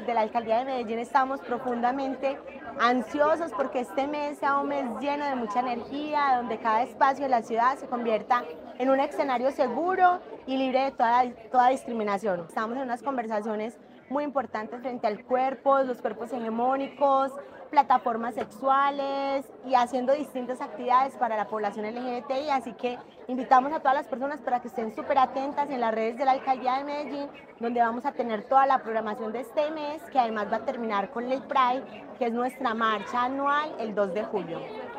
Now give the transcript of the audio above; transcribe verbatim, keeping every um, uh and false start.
desde la Alcaldía de Medellín estamos profundamente ansiosos porque este mes sea un mes lleno de mucha energía, donde cada espacio de la ciudad se convierta en un escenario seguro y libre de toda, toda discriminación. Estamos en unas conversaciones muy importantes frente al cuerpo, los cuerpos hegemónicos, plataformas sexuales y haciendo distintas actividades para la población L G B T I, así que invitamos a todas las personas para que estén súper atentas en las redes de la Alcaldía de Medellín, donde vamos a tener toda la programación de este mes, que además va a terminar con el Pride, que es nuestra marcha anual el dos de julio.